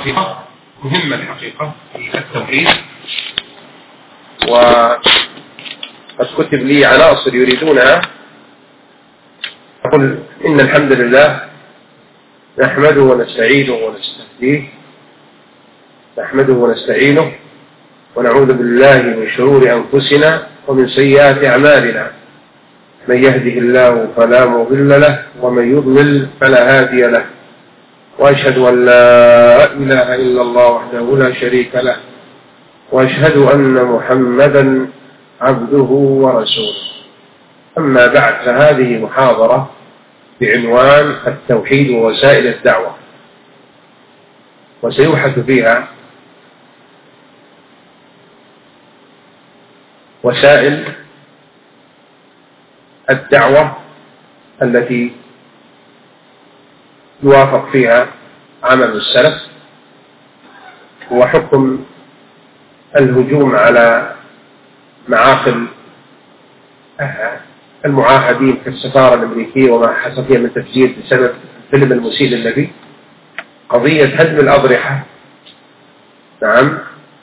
حقيقة مهمة الحقيقة في التوحيد، وقد كتب لي عناصر يريدونها. أقول إن الحمد لله نحمده ونستعينه ونستهديه، نحمده ونستعينه ونعوذ بالله من شرور أنفسنا ومن سيئات أعمالنا، من يهده الله فلا مضل له ومن يضلل فلا هادي له، وأشهد أن لا إله إلا الله وحده لا شريك له، وأشهد أن محمدا عبده ورسوله. أما بعد، فهذه محاضرة بعنوان التوحيد ووسائل الدعوة، وسيبحث فيها وسائل الدعوة التي يوافق فيها عمل السلف، وحكم الهجوم على معاقل المعاهدين في السفارة الأمريكية وما حصل فيها من تفجير بسبب الفيلم المسيء للنبي، قضية هدم الأضرحة، نعم،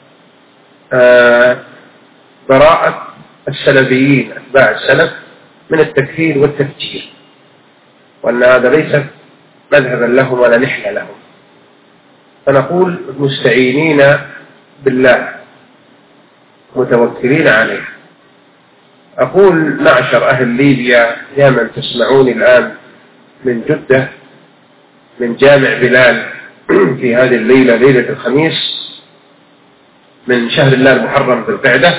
براءة السلفيين أتباع السلف من التكفير والتفجير، وأن هذا ليس مذهبا لهم ولا نحل لهم. فنقول مستعينين بالله متوكلين عليه. أقول معشر أهل ليبيا، يا من تسمعوني الآن من جدة، من جامع بلال، في هذه الليلة، ليلة الخميس من شهر الله المحرم ذي القعدة،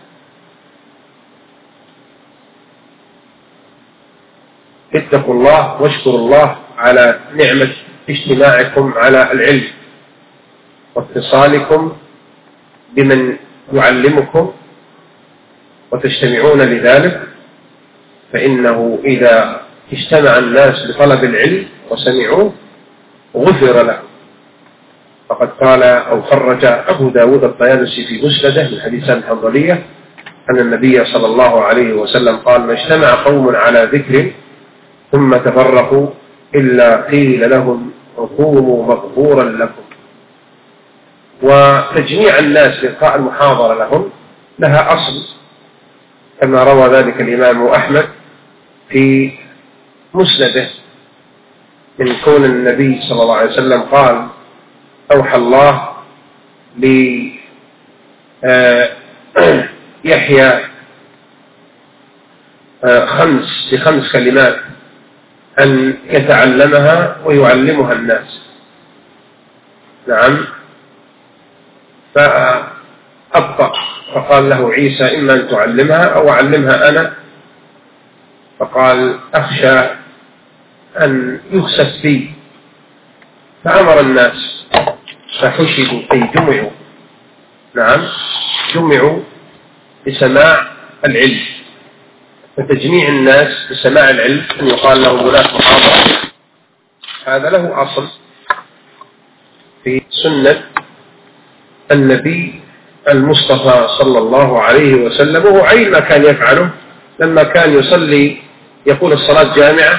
اتقوا الله واشكروا الله على نعمة اجتماعكم على العلم واتصالكم بمن يعلمكم وتجتمعون لذلك، فإنه إذا اجتمع الناس لطلب العلم وسمعوه غفر له. فقد قال أو خرج أبو داود الطيالسي في مسنده من حديث الحنظلية أن النبي صلى الله عليه وسلم قال: ما اجتمع قوم على ذكر ثم تفرقوا إلا قيل لهم قوموا مغفورا لكم. وتجميع الناس لإلقاء المحاضرة لهم لها أصل، كما روى ذلك الإمام أحمد في مسنده، من كون النبي صلى الله عليه وسلم قال: أوحى الله ليحيى بخمس كلمات أن يتعلمها ويعلمها الناس، نعم. فأبطأ فقال له عيسى: إما أن تعلمها أو أعلمها أنا. فقال: أخشى أن يخسف بي. فأمر الناس فحشدوا أي جمعوا، نعم، جمعوا لسماع العلم. فتجميع الناس لسماع العلم أن يقال له هناك محاضرة، هذا له أصل في سنة النبي المصطفى صلى الله عليه وسلم، وهو عين ما كان يفعله لما كان يصلي، يقول الصلاة جامعة،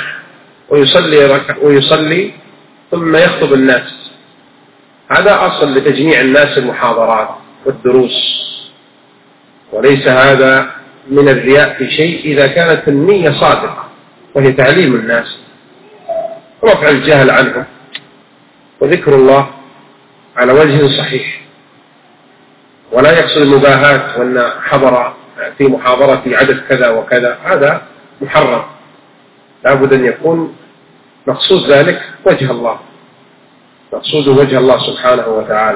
ويصلي ثم يخطب الناس. هذا أصل لتجميع الناس المحاضرات والدروس، وليس هذا من الرياء في شيء إذا كانت النية صادقة، وهي تعليم الناس ورفع الجهل عنهم وذكر الله على وجه صحيح، ولا يقصد المباهات وأن حضر في محاضرة عدد كذا وكذا، هذا محرم. لا بد أن يكون مقصود ذلك وجه الله، مقصود وجه الله سبحانه وتعالى.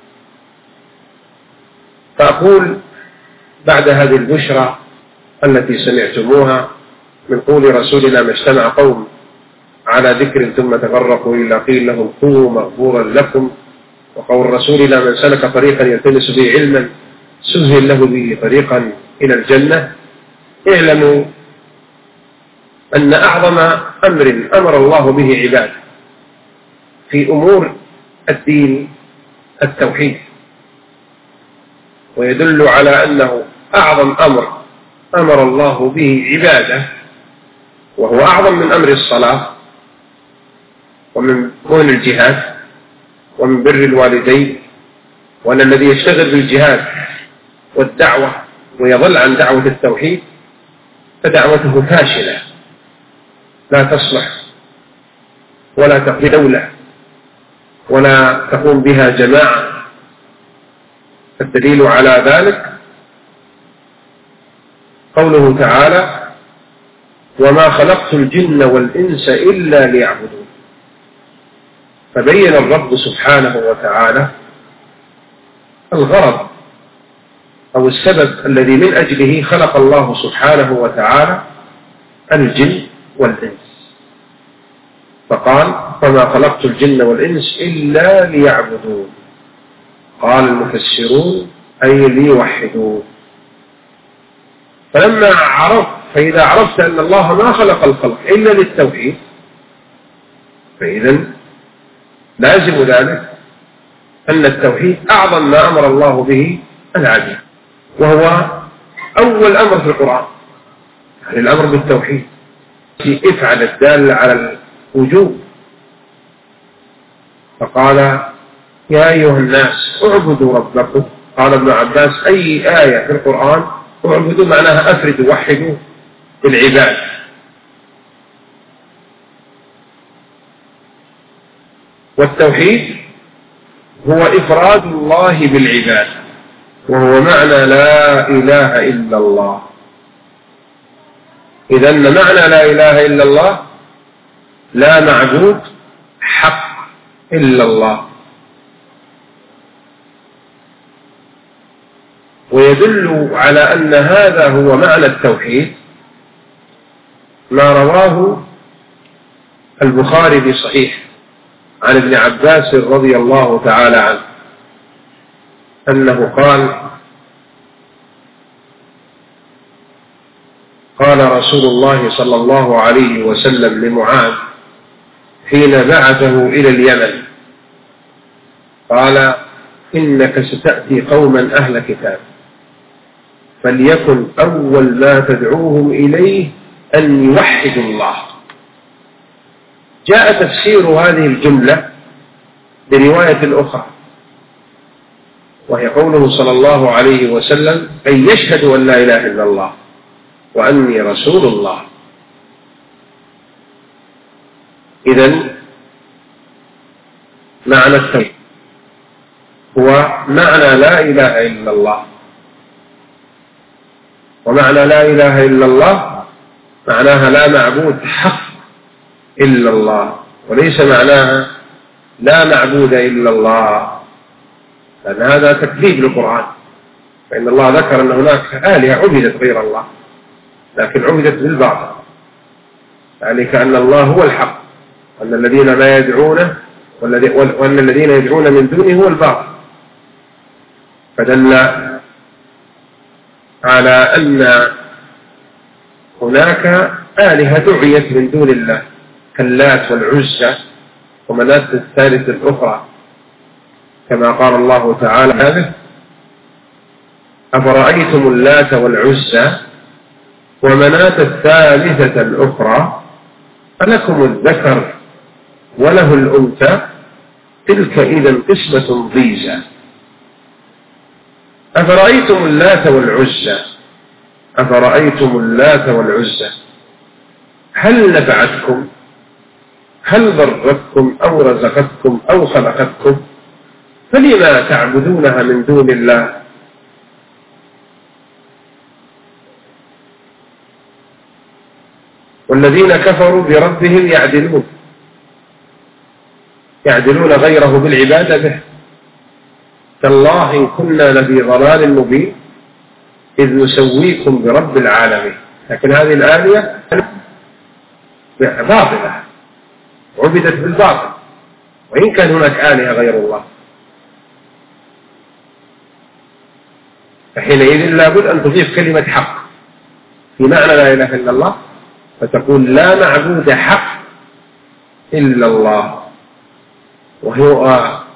فأقول بعد هذه البشرى التي سمعتموها من قول رسولنا: ما اجتمع قوم على ذكر ثم تفرقوا إلا قيل لهم قوموا مغفورا لكم، وقول رسولنا: من سلك طريقا يلتمس به علما سهل له به طريقا إلى الجنة. اعلموا أن أعظم أمر أمر الله به عباده في أمور الدين التوحيد، ويدل على أنه أعظم أمر أمر الله به عباده، وهو أعظم من أمر الصلاة ومن كون الجهاد، ومن بر الوالدين، وأن الذي يشتغل بالجهاد والدعوة ويظل عن دعوة التوحيد فدعوته فاشلة لا تصلح ولا تقوم دولة ولا تقوم بها جماعة. الدليل على ذلك قوله تعالى: وما خلقت الجن والإنس إلا ليعبدون. فبين الرب سبحانه وتعالى الغرض أو السبب الذي من أجله خلق الله سبحانه وتعالى الجن والإنس، فقال: فما خلقت الجن والإنس إلا ليعبدون. قال المفسرون: أي ليوحدون. فإذا عرفت أن الله ما خلق الخلق إلا للتوحيد، فإذن لازم ذلك أن التوحيد أعظم ما أمر الله به العبيد، وهو أول أمر في القرآن، يعني الأمر بالتوحيد في افعل الدال على الوجوب. فقال: يا أيها الناس اعبدوا ربكم. قال ابن عباس: أي آية في القرآن اعبدوا معناها أفردوا وحدوا بالعباد. والتوحيد هو إفراد الله بالعباد، وهو معنى لا إله إلا الله. إذن معنى لا إله إلا الله لا معبود حق إلا الله. ويدل على أن هذا هو معنى التوحيد ما رواه البخاري في صحيح عن ابن عباس رضي الله تعالى عنه أنه قال رسول الله صلى الله عليه وسلم لمعاذ حين بعثه إلى اليمن، قال: إنك ستأتي قوما أهل كتاب، فليكن أول ما تدعوهم إليه أن يوحدوا الله. جاء تفسير هذه الجملة برواية أخرى، وهي قوله صلى الله عليه وسلم: أن يشهدوا أن لا إله إلا الله وأني رسول الله. إذن معنى التوحيد هو معنى لا إله إلا الله، ومعنى لا إله إلا الله معناها لا معبود حق إلا الله، وليس معناها لا معبود إلا الله، لأن هذا تكذيب للقرآن. فإن الله ذكر أن هناك آلهة عبدت غير الله، لكن عبدت بالباطل، يعني كأن الله هو الحق، وأن الذين لا يدعونه وأن الذين يدعون من دونه هو الباطل. فدل على أن هناك آلهة دعيت من دون الله كاللات والعزى ومناة الثالثة الأخرى، كما قال الله تعالى: هذه أفرأيتم اللات والعزى ومناة الثالثة الأخرى ألكم الذكر وله الأنثى تلك إذا قسمة ضيزى. أفرأيتم اللات والعزى، أفرأيتم اللات والعزى هل نفعتكم، هل ضرتكم أو رزقتكم أو خلقتكم، فلما تعبدونها من دون الله. والذين كفروا بربهم يعدلون غيره بالعبادة به. تالله إن كنا لفي ضلال مبين إذ نسويكم برب العالمين. لكن هذه الآلهة باطلة، عبدت بالباطل، وإن كان هناك آلهة غير الله. فحينئذ لابد أن تضيف كلمة حق في معنى لا إله إلا الله، فتقول لا معبود حق إلا الله. وهو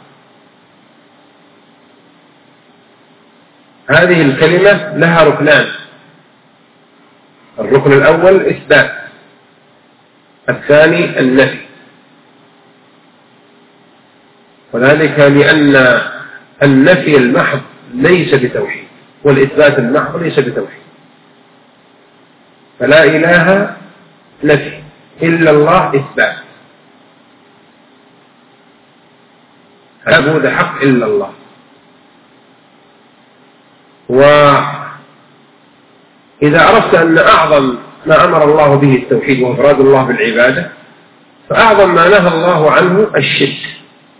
هذه الكلمة لها ركنان: الركن الأول إثبات، الثاني النفي. وذلك لأن النفي المحض ليس بتوحيد، والإثبات المحض ليس بتوحيد. فلا إله نفي، إلا الله إثبات، لا معبود حق إلا الله. وإذا عرفت أن أعظم ما أمر الله به التوحيد وإفراد الله بالعبادة، فأعظم ما نهى الله عنه الشرك.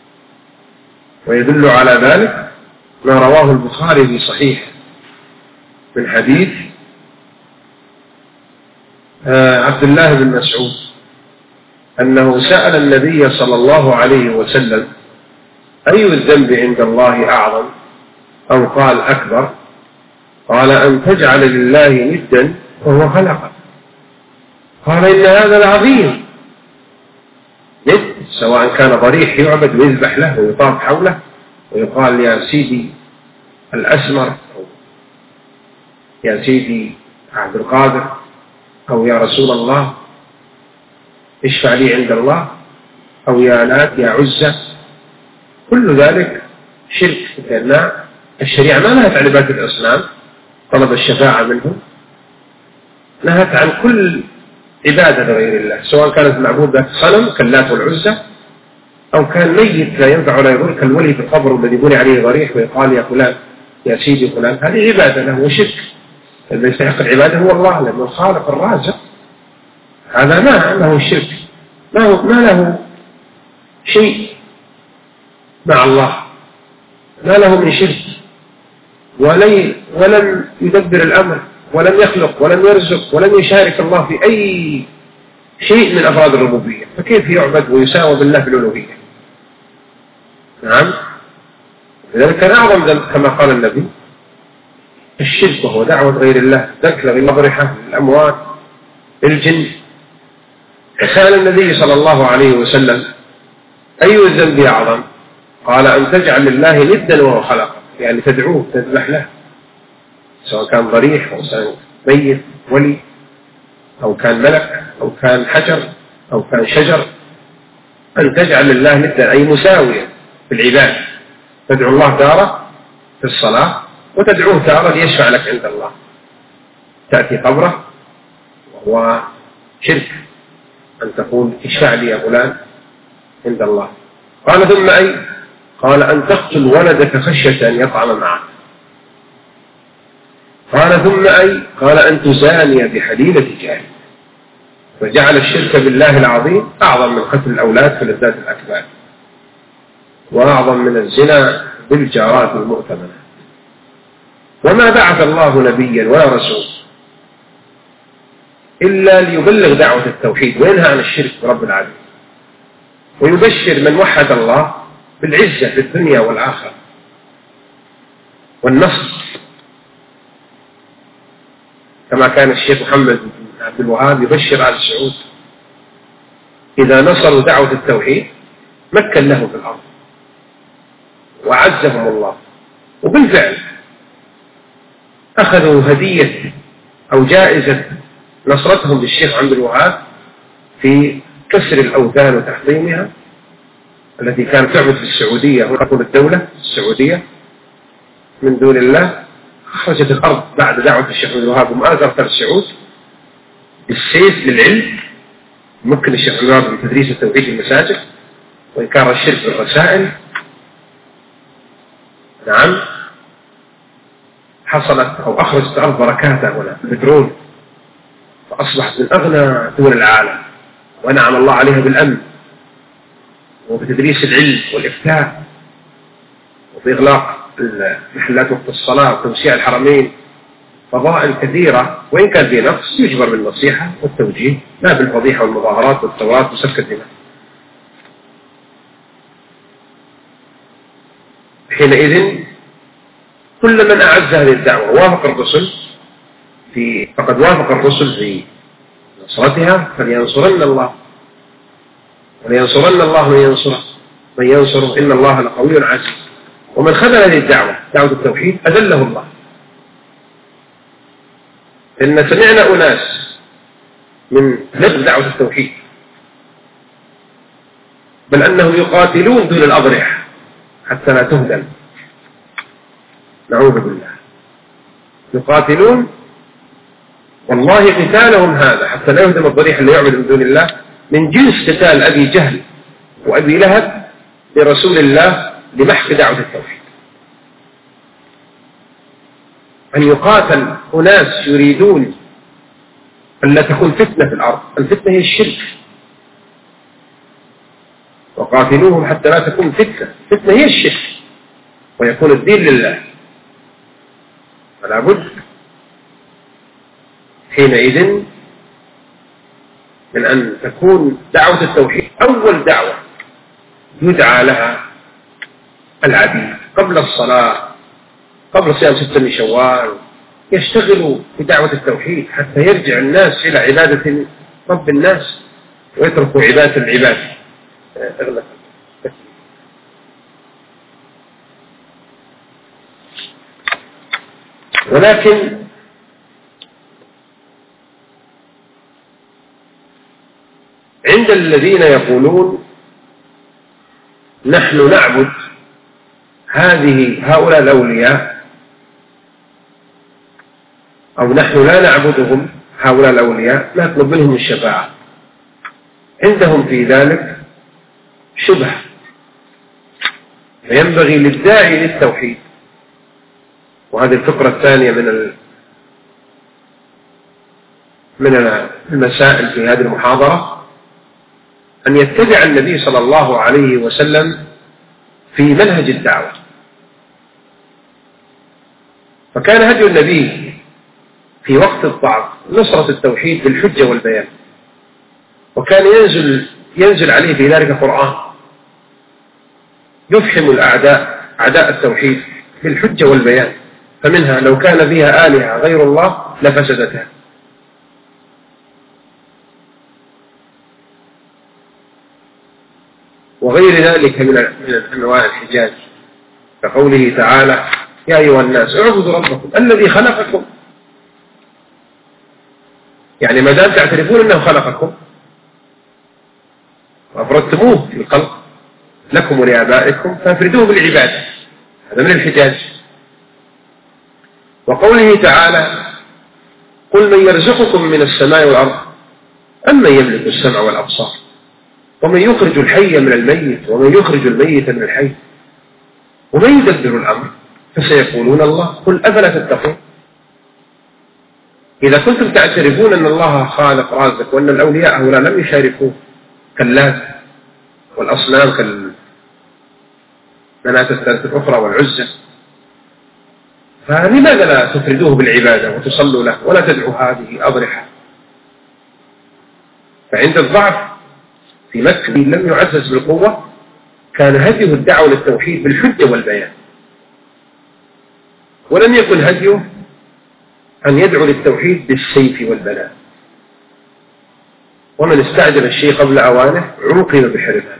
ويدل على ذلك ما رواه البخاري في صحيحه من حديث عبد الله بن مسعود أنه سأل النبي صلى الله عليه وسلم: أي الذنب عند الله أعظم؟ أو قال: أكبر. قال: أن تجعل لله ندا وهو خلقك. قال: إن هذا العظيم ند، سواء كان ضريح يعبد ويذبح له ويطاف حوله ويقال: يا سيدي الأسمر، أو يا سيدي عبد القادر، أو يا رسول الله اشفع لي عند الله، أو يا لات يا عزة. كل ذلك شرك، لأن الشريعة ما نهت عن عبادة الأصنام، طلب الشفاعة منه، نهت عن كل عبادة لغير الله، سواء كانت معبودة صنم كاللات والعزة، أو كان ميت لا ينفع ولا يضر كالولي في القبر الذي بني عليه ضريح ويقال: يا فلان يا سيدي فلان. هذه عبادة له وشرك. الذي يستحق العبادة هو الله، لأنه الخالق الرازق. هذا ما له الشرك، ما له شيء مع الله، ما له من شرك، ولم يدبر الأمر، ولم يخلق، ولم يرزق، ولم يشارك الله في أي شيء من أفراد الربوبية، فكيف يعبد ويساوى بالله في الألوهية؟ نعم. لذلك كان أعظم ذنب كما قال النبي الشرك، وهو دعوة غير الله، ذكر الأضرحة، الأموات، الجن. سأل النبي صلى الله عليه وسلم: أي الذنب أعظم؟ قال: أن تجعل لله ندا وهو خلقك، يعني تدعوه تذبح له، سواء كان ضريح أو كان ميت ولي، أو كان ملك، أو كان حجر، أو كان شجر. أن تجعل لله ندا أي مساويا في العبادة، تدعو الله تارة في الصلاة، وتدعوه تارة ليشفع لك عند الله. تأتي قبره وهو شرك، أن تقول: اشفع لي يا فلان عند الله. قال: ثم أي؟ قال: أن تقتل ولدك خشية أن يطعم معك. قال: ثم أي؟ قال: أن تزاني بحليلة جاهل. فجعل الشرك بالله العظيم أعظم من قتل الأولاد في لذات الأكباد، وأعظم من الزنا بالجارات المؤتمنة. وما بعث الله نبيا ولا رسول إلا ليبلغ دعوة التوحيد وينهى عن الشرك برب العالمين، ويبشر من وحد الله بالعزة في الدنيا والآخرة والنصر، كما كان الشيخ محمد بن عبد الوهاب يبشر آل سعود إذا نصروا دعوة التوحيد مكن له في الأرض وعزهم الله. وبالفعل أخذوا هدية أو جائزة نصرتهم للشيخ عبد الوهاب في كسر الأوثان وتحطيمها التي كانت تعبد في السعودية، ونقول الدولة السعودية من دون الله. أخرجت الأرض بعد دعوة الشيخ عبد الوهاب ومؤازرة السعود بالسيف للعلم، ممكن الشيخ عبد الوهاب من تدريس التوحيد في المساجد وإنكار الشرك بالرسائل. نعم. حصلت أو أخرجت الأرض بركاتها هنا البترول، فأصبحت من أغنى دول العالم، ونعم الله عليها بالأمن وبتدريس العلم والإفتاء، وفي إغلاق محلات وقت الصلاة وتوسيع الحرمين. فضائل كثيرة، وإن كان في نقص يجبر بالنصيحة والتوجيه، لا بالفضيحة والمظاهرات والثورات وسفك الدماء. حينئذ كل من أعز هذه الدعوة وافق الرسل فقد وافق الرسل في نصرتها، فلينصرن الله، ولينصرن الله من ينصره إن الله لقوي عزيز. ومن خذل هذه الدعوة، دعوة التوحيد، أذله الله. إن سمعنا أناس من نبذ دعوة التوحيد، بل أنهم يقاتلون دون الأضرحة حتى لا تهدم، نعوذ بالله. يقاتلون والله قتالهم هذا حتى لا يهدم الضريح اللي يعبد من دون الله من جنس قتال أبي جهل وأبي لهب لرسول الله لمحق دعوة التوحيد. أن يقاتل أناس يريدون أن لا تكون فتنة في الأرض، الفتنة هي الشرك، وقاتلوهم حتى لا تكون فتنة، فتنة هي الشرك ويكون الدين لله. فلا بد حينئذ من أن تكون دعوة التوحيد أول دعوة يدعى لها العبيد قبل الصلاة، قبل صيام 6 من شوال، يشتغلوا بدعوة التوحيد حتى يرجع الناس إلى عبادة رب الناس ويتركوا عبادة العباد. ولكن عند الذين يقولون نحن نعبد هؤلاء الأولياء أو نحن لا نعبدهم هؤلاء الأولياء، نطلب منهم الشفاعة، عندهم في ذلك شبهة. فينبغي للداعي للتوحيد، وهذه الفقرة الثانية من المسائل في هذه المحاضرة، أن يتبع النبي صلى الله عليه وسلم في منهج الدعوة. فكان هدي النبي في وقت الضعف نصرة التوحيد بالحجة والبيان، وكان ينزل عليه في ذلك قرآن يفهم الأعداء أعداء التوحيد بالحجة والبيان. فمنها لو كان فيها آلهة غير الله لفسدتها، وغير ذلك من أنواع الحجاج، كقوله تعالى يا أيها الناس اعبدوا ربكم الذي خلقكم، يعني ما دام تعترفون أنه خلقكم وأفردتموه في الخلق لكم ولآبائكم فأفردوه بالعبادة، هذا من الحجاج. وقوله تعالى قل من يرزقكم من السماء والأرض أمن يملك السمع والأبصار ومن يخرج الحي من الميت ومن يخرج الميت من الحي ومن يدبر الأمر فسيقولون الله قل أفلا تتقون. إذا كنتم تعترفون أن الله خالق رازق وأن الأولياء هؤلاء لم يشاركوه كاللات والأصنام كالمناة الثالثة الأخرى والعزة، فلماذا لا تفردوه بالعبادة وتصلوا له ولا تدعوا هذه أضرحة؟ فعند الضعف في مكة لم يعزز بالقوة، كان هديه الدعوة للتوحيد بالحجة والبيان، ولم يكن هديه أن يدعو للتوحيد بالسيف والبلاء. ومن استعجل الشيء قبل أوانه عوقب بحرمانه.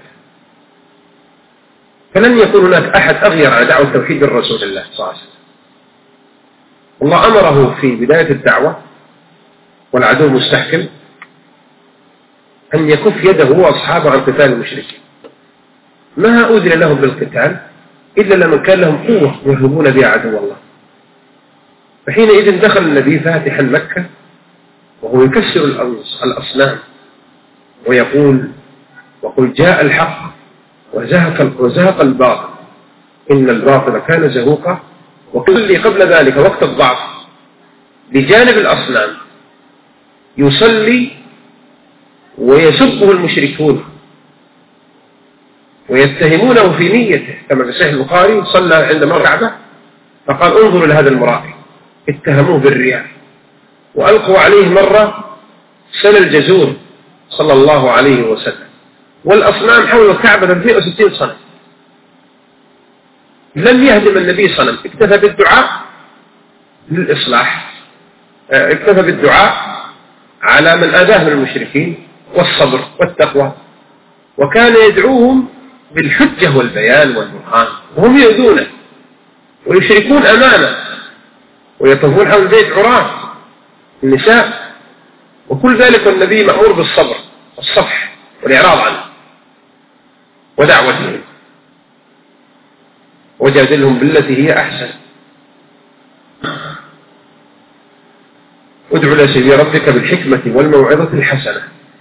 فلن يكون هناك أحد أغير على دعوة التوحيد من رسول الله صلى الله عليه وسلم. الله أمره في بداية الدعوة والعدو مستحكم أن يكف يده هو وأصحابه عن قتال المشركين، ما أذن لهم بالقتال إلا لمن كان لهم قوة يهربون بها عدو الله. فحينئذ دخل النبي فاتحا مكة وهو يكسر الأصنام ويقول وقل جاء الحق وزهق الباطل إن الباطل كان زهوقا. وكل لي قبل ذلك وقت الضعف بجانب الأصنام يصلي ويسبه المشركون ويتهمونه في نيته، كما في صحيح البخاري صلى عند مر الكعبة فقال انظروا لهذا المرائي، اتهموه بالرياء وألقوا عليه مرة سل الجزور صلى الله عليه وسلم، والأصنام حول الكعبة 360 صنم. لم يهدم النبي صنم، اكتفى بالدعاء للإصلاح، اكتفى بالدعاء على من آذاه من المشركين والصبر والتقوى، وكان يدعوهم بالحجة والبيان والبرهان وهم يؤذونه ويشركون أمامه ويطوفون حول البيت عراة النساء، وكل ذلك النبي مأمور بالصبر والصفح والإعراض عنه ودعوته. وجادلهم بالتي هي أحسن. ادع إلى سبيل ربك بالحكمة والموعظة الحسنة.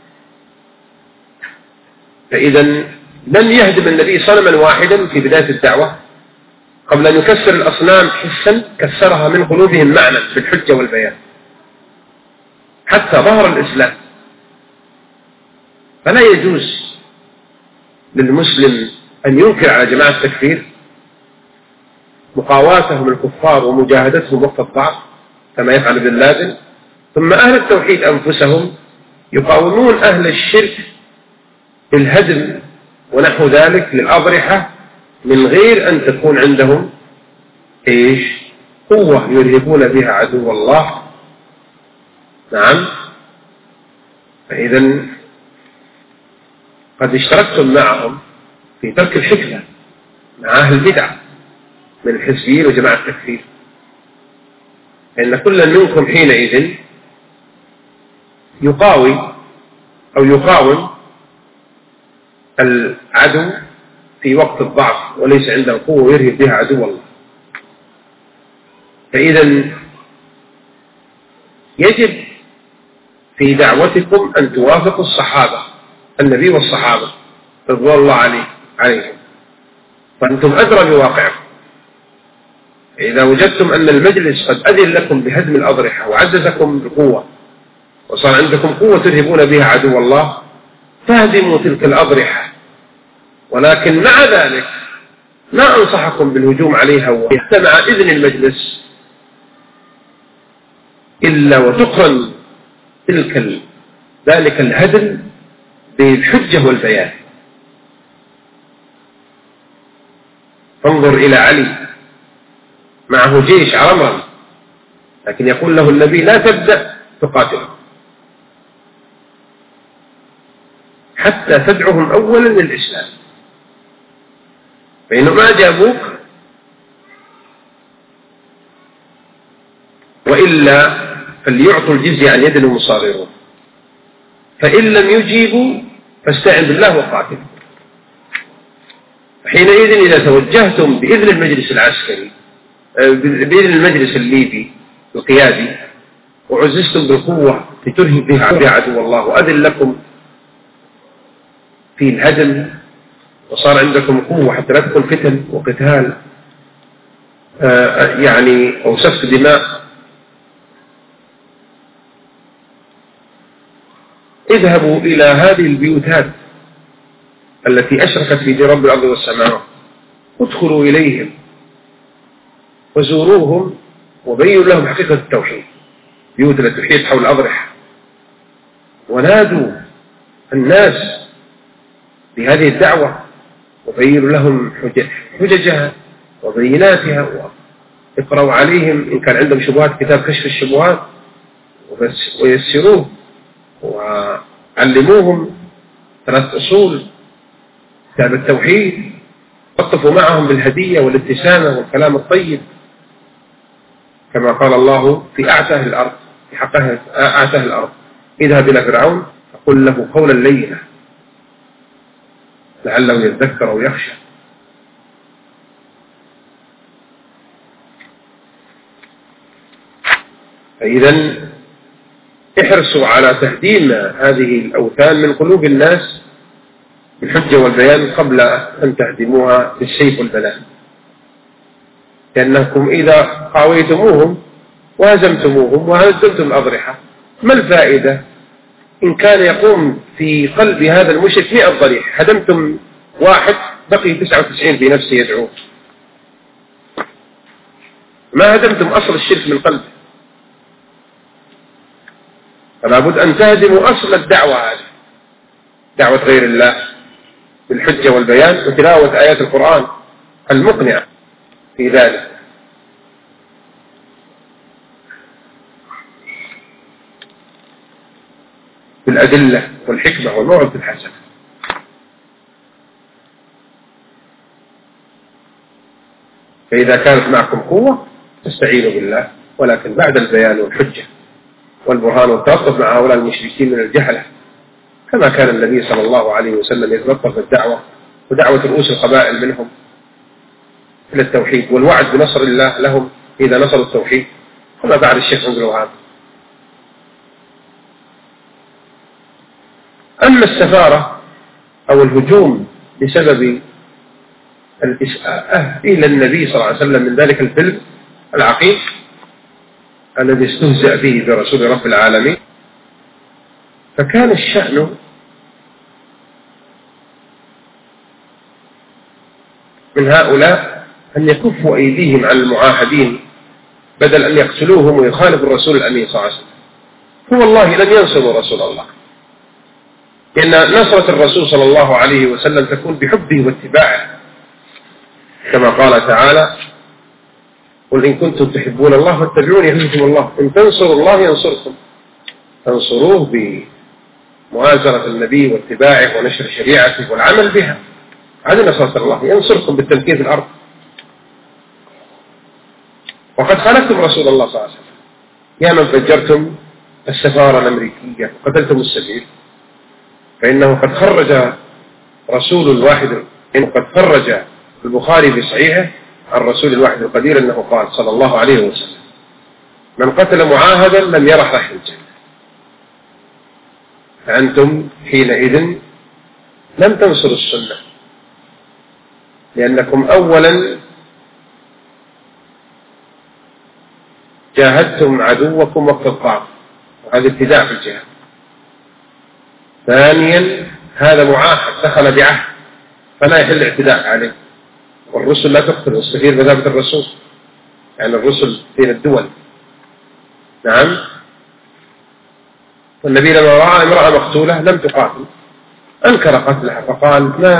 فإذا لم يهدم النبي صنما واحدا في بداية الدعوة قبل أن يكسر الأصنام حسا، كسرها من قلوبهم معنى في الحجة والبيان حتى ظهر الإسلام. فلا يجوز للمسلم أن ينكر على جماعة التكفير مقاواتهم الكفار ومجاهدتهم وقت الضعف كما يفعل ابن لادن، ثم أهل التوحيد أنفسهم يقاومون أهل الشرك بالهدم ونحو ذلك للأضرحة من غير أن تكون عندهم قوة يرهبون بها عدو الله. نعم. فإذا قد اشتركتم معهم في ترك الحكمة مع أهل البدع من الحزبيين وجماعة التكفير، فإن كل منكم حينئذ يقاوي أو يقاوم العدو في وقت الضعف وليس عنده قوة يرهب بها عدو الله. فإذا يجب في دعوتكم أن توافقوا الصحابة، النبي والصحابة رضوان الله عليهم، فأنتم أدرى بواقعكم. إذا وجدتم أن المجلس قد أذن لكم بهدم الأضرحة وعززكم بقوة وصار عندكم قوة ترهبون بها عدو الله، فاهدموا تلك الأضرحة، ولكن مع ذلك ما أنصحكم بالهجوم عليها ويجتمع إذن المجلس إلا وتقرن ذلك الهدم بالحجة والبيان. فانظر إلى علي معه جيش عرمرم، لكن يقول له النبي لا تبدأ تقاتله حتى تدعوهم أولا للإسلام، فإنه ما جابوك وإلا فليعطوا الجزية عن يد المصاغرون، فإن لم يجيبوا فاستعن بالله وقاتل. حينئذ إذا توجهتم بإذن المجلس العسكري بإذن المجلس الليبي القيادي وعززتم بالقوة لترهب بها عدو الله وأذن لكم في الهدم وصار عندكم قوة حتى لا تكون فتن وقتال أو سفك دماء، اذهبوا إلى هذه البيوتات التي أشركت في رب الأرض والسماوات، ادخلوا إليهم وزوروهم وبينوا لهم حقيقة التوحيد، بيوت التوحيد حول الأضرحة، ونادوا الناس بهذه الدعوة وبينوا لهم حججها وبيناتها، واقرأوا عليهم إن كان عندهم شبهات كتاب كشف الشبهات ويسروه، وعلموهم 3 أصول كتاب التوحيد، وقفوا معهم بالهدية والابتسامة والكلام الطيب كما قال الله في أعتاه الأرض، في حقها أعتاه الأرض، اذهب إلى فرعون فقل له قولا لينا لعله يذكر أو يخشى. فإذا احرصوا على تهديم هذه الأوثان من قلوب الناس بالحجة والبيان قبل أن تهدموها بالسيف والبنان، لأنكم إذا قاويتموهم وهزمتموهم وهزمتم الأضرحة ما الفائدة إن كان يقوم في قلب هذا المشرك 100 ضريح، هدمتم واحد بقي 99 في نفسه يدعوه، ما هدمتم أصل الشرك من قلبه. فلا بد أن تهدموا أصل الدعوة هذه، دعوة غير الله بالحجة والبيان وتلاوة آيات القرآن المقنعة في ذلك. بالأدلة والحكمة والموعظة الحسنة. فإذا كانت معكم قوة تستعينوا بالله، ولكن بعد البيان والحجة والبرهان والتوقف مع هؤلاء المشركين من الجهلة، كما كان النبي صلى الله عليه وسلم يتلطف بالدعوة ودعوة رؤوس القبائل منهم إلى التوحيد والوعد بنصر الله لهم إذا نصروا التوحيد، كما بعد الشيخ عبد الوهاب. أما السفارة أو الهجوم بسبب الإساءة إلى النبي صلى الله عليه وسلم من ذلك الفيلم العقيم الذي استهزأ به برسول رب العالمين، فكان الشأن من هؤلاء أن يكفوا أيديهم عن المعاهدين بدل أن يقتلوهم ويخالفوا الرسول الأمين صلى الله عليه وسلم. هو والله لن ينصروا رسول الله، لأن نصرة الرسول صلى الله عليه وسلم تكون بحبه واتباعه، كما قال تعالى: قل إن كنتم تحبون الله فاتبعوني يحببكم الله، إن تنصروا الله ينصركم. تنصروه بمؤازرة النبي واتباعه ونشر شريعته والعمل بها، هذه نصرة الله، ينصركم بالتمكين في الأرض. وقد خالفتم رسول الله صلى الله عليه وسلم، يا من فجرتم السفارة الأمريكية وقتلتم السبيل، فإنه قد خرج رسول الواحد، إنه قد خرج البخاري بصحيحه عن رسول الواحد القدير أنه قال صلى الله عليه وسلم: من قتل معاهدا لم يرح ريح الجنة. فأنتم حينئذ لم تنصروا السنة، لأنكم أولا جاهدتم عدوكم وقت الضعف، وهذا ابتداع في الجهاد. ثانيا هذا معاهد دخل بعهد فلا يحل اعتداء عليه، والرسل لا تقتل، والسفير بذابة الرسول، يعني الرسل بين الدول. نعم. والنبي لما رأى امرأة مقتولة لم تقاتل أنكر قتلها، فقال: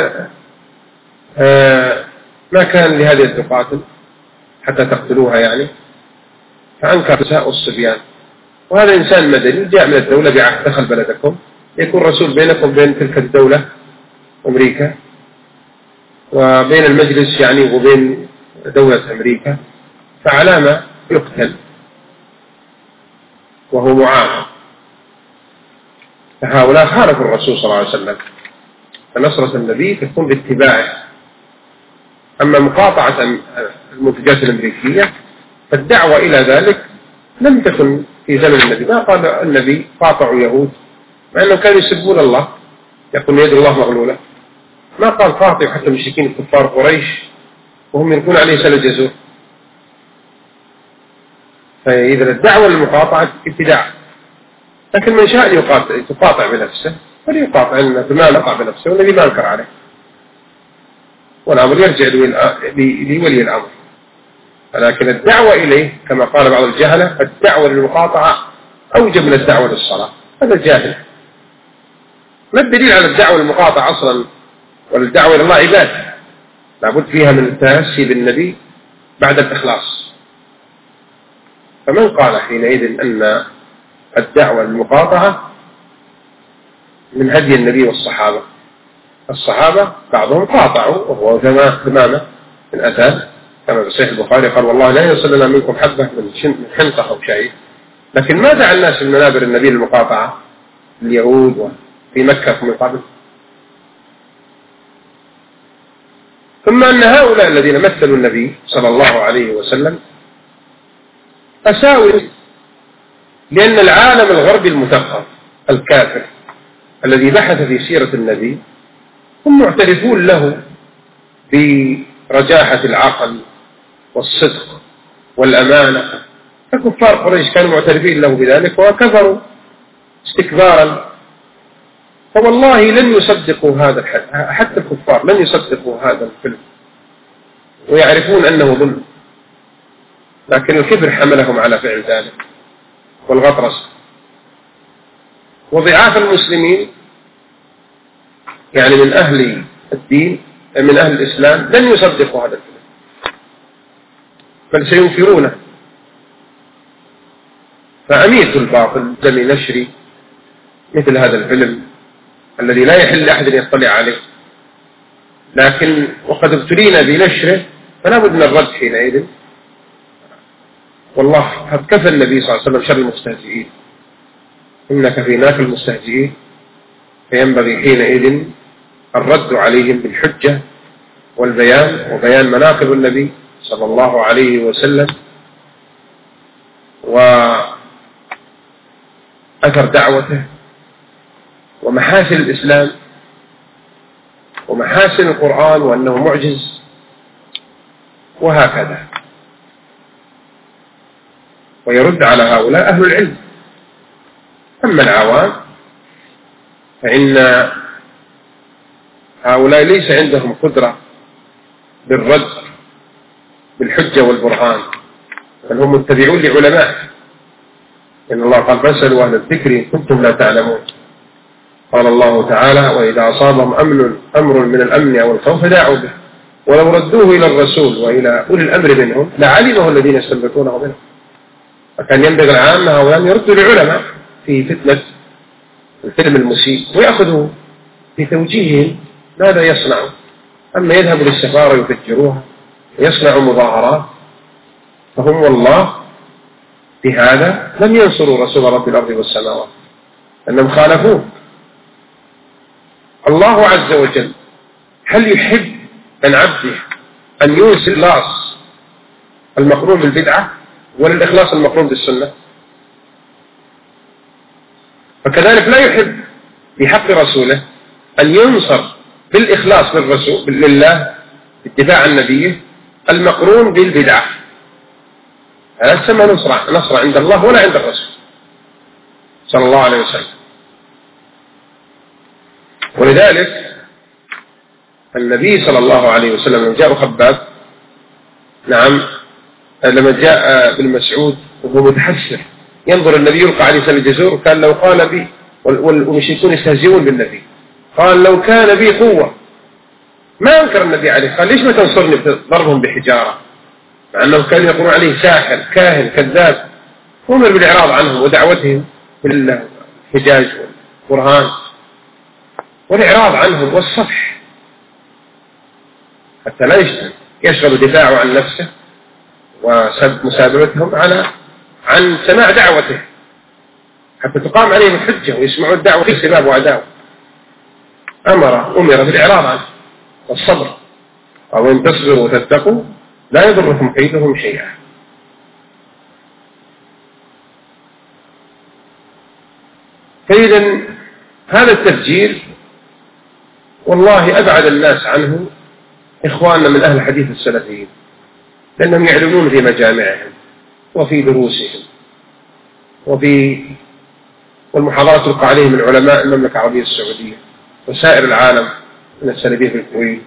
ما كان لهذه أن تقاتل حتى تقتلوها، يعني فأنكر نساء الصبيان. وهذا إنسان مدني جاء من الدولة بعهد، دخل بلدكم، يكون رسول بينكم وبين تلك الدولة أمريكا، وبين المجلس يعني وبين دولة أمريكا، فعلامة يقتل وهو معاهد. فهؤلاء خالفوا الرسول صلى الله عليه وسلم، فنصرة النبي تكون باتباعه. أما مقاطعة المنتجات الأمريكية فالدعوة إلى ذلك لم تكن في زمن النبي. ما قال النبي قاطعوا يهود، مع أنهم كانوا يسبون الله، يقول يد الله مغلولة. ما قال قاطعوا حتى مشركين كفار قريش وهم يلقون عليه سل الجزور. فإذا الدعوة للمقاطعة ابتداع، لكن من شاء يقاطع بنفسه فليقاطع بما نقع بنفسه، والنبي ما أنكر عليه، والأمر يرجع لولي الأمر. لكن الدعوة إليه كما قال بعض الجهلة: الدعوة للمقاطعة أوجب من الدعوة للصلاة. هذا جاهل. ما الدليل على الدعوة للمقاطعة أصلا؟ والدعوة إلى الله عبادة لابد فيها من التأسي بالنبي بعد الإخلاص. فمن قال حينئذ أن الدعوة للمقاطعة من هدي النبي والصحابة؟ الصحابة بعضهم قاطعوا وهو تماما من أثار، كما في صحيح البخاري قال: والله لا يصل لنا منكم حبة من حنطة أو شيء. لكن ما دعا الناس من منابر النبي للمقاطعة اليهود وفي مكة من قبل. ثم أن هؤلاء الذين مثلوا النبي صلى الله عليه وسلم أساءوا، لأن العالم الغربي المثقف الكافر الذي بحث في سيرة النبي هم معترفون له برجاحة العقل والصدق والأمانة. فكفار قريش كانوا معترفين له بذلك وكفروا استكبارا. فوالله لن يصدقوا هذا الحديث، حتى الكفار لن يصدقوا هذا الفيلم ويعرفون أنه ظلم، لكن الكبر حملهم على فعل ذلك والغطرس. وضعاف المسلمين يعني من أهل الدين من أهل الإسلام لن يصدقوا هذا الفيلم، بل سينكرونه. فأميت الباطل لم نشر مثل هذا الفيلم الذي لا يحل أحد يطلع عليه، لكن وقد ابتلينا بنشره فلا بد من الرد حينئذ. والله قد كفى النبي صلى الله عليه وسلم شر المستهزئين، إنك في ناك المستهزئين، فينبغي حينئذ الرد عليهم بالحجة والبيان وبيان مناقب النبي صلى الله عليه وسلم وأثر دعوته ومحاسن الإسلام ومحاسن القرآن وأنه معجز وهكذا. ويرد على هؤلاء أهل العلم. أما العوام فإن هؤلاء ليس عندهم قدرة بالرد بالحجة والبرهان، بل هم متبعون لعلماء. إن الله قال فاسألوا أهل الذكر إن كنتم لا تعلمون. قال الله تعالى وإذا أصابهم أمر من الأمن أو الخوف داعوا به ولو ردوه إلى الرسول وإلى أولي الأمر منهم لعلمه الذين يستنبطونه منهم. فكان ينبغي العامة هؤلاء يردوا للعلماء في فتنة الفيلم المسيء ويأخذوا في توجيههم ماذا يصنعوا. أما يذهبوا للسفارة يفجروها ويصنعوا مظاهرات فهم والله بهذا لم ينصروا رسول رب الأرض والسماوات أنهم خالفوه. الله عز وجل هل يحب من عبده أن ينسي الإخلاص المقرون بالبدعة ولا الإخلاص المقرون بالسنة؟ فكذلك لا يحب بحق رسوله أن ينصر بالإخلاص للرسول لله اتباع عن نبيه المقرون بالبدعة. هذا يسمى نصر عند الله ولا عند الرسول صلى الله عليه وسلم. ولذلك النبي صلى الله عليه وسلم لما جاء خباب لما جاء ابن مسعود وهو متحسر ينظر النبي يلقى عليه سل الجزور كان لو قال بي والمشركون يستهزئون بالنبي قال لو كان بي قوة ما أنكر النبي عليه قال ليش ما تنصرني ضربهم بحجارة مع أنه كان يقولون عليه ساحر كاهن كذاب. أمر بالإعراض عنهم ودعوتهم بالحجاج والقرآن والإعراض عنهم والصفح حتى لا يشغل دفاعه عن نفسه ومسابقتهم عن سماع دعوته حتى تقام عليهم الحجة ويسمعوا الدعوة في سباب وعداوة. أمر بالإعراض عنه والصبر أو إن تصبروا وتتقوا لا يضركم كيدهم شيئا. فإذا هذا التفجير والله أبعد الناس عنه إخواننا من أهل الحديث السلفيين لأنهم يعلنون في مجامعهم وفي دروسهم والمحاضرات تلقى عليهم من علماء المملكة العربية السعودية وسائر العالم من السلفية في الكويت